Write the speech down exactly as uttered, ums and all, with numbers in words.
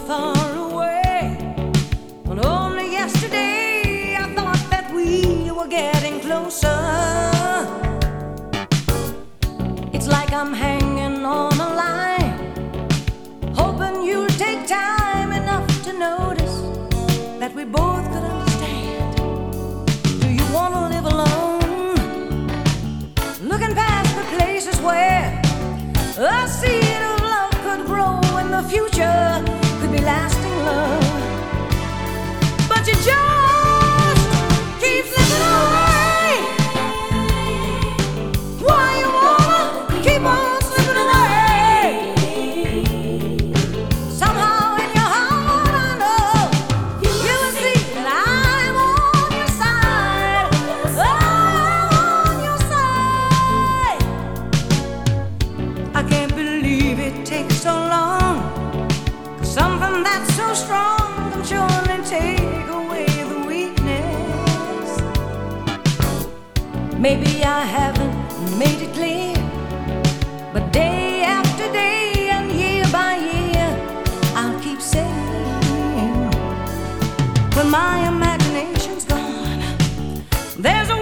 far away. But only yesterday I thought that we were getting closer. It's like I'm hanging on a line, hoping you'll take time enough to notice that we both could understand. Do you want to live alone, looking past the places where a seed of love could grow and the future could be lasting love? But you just keep slipping away. Why you wanna keep on slipping away? Somehow in your heart I know you will see that I'm on your side. I'm on your side. I can't believe it takes so long. 'Cause something that's so strong can surely take away the weakness. Maybe I haven't made it clear, but day after day and year by year I'll keep saying, when my imagination's gone, there's a